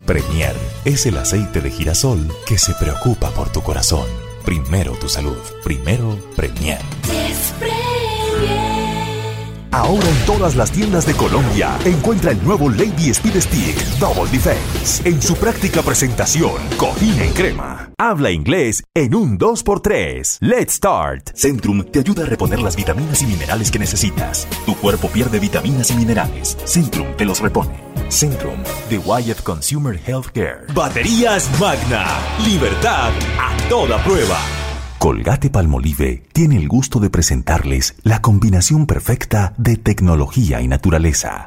Premier es el aceite de girasol que se preocupa por tu corazón. Primero tu salud. Primero Premier. Ahora en todas las tiendas de Colombia encuentra el nuevo Lady Speed Stick Double Defense en su práctica presentación, cojín en crema. Habla inglés en un 2x3. Let's start. Centrum te ayuda a reponer las vitaminas y minerales que necesitas. Tu cuerpo pierde vitaminas y minerales. Centrum te los repone. Centrum de Wyeth Consumer Healthcare. Baterías Magna. Libertad a toda prueba. Colgate-Palmolive tiene el gusto de presentarles la combinación perfecta de tecnología y naturaleza.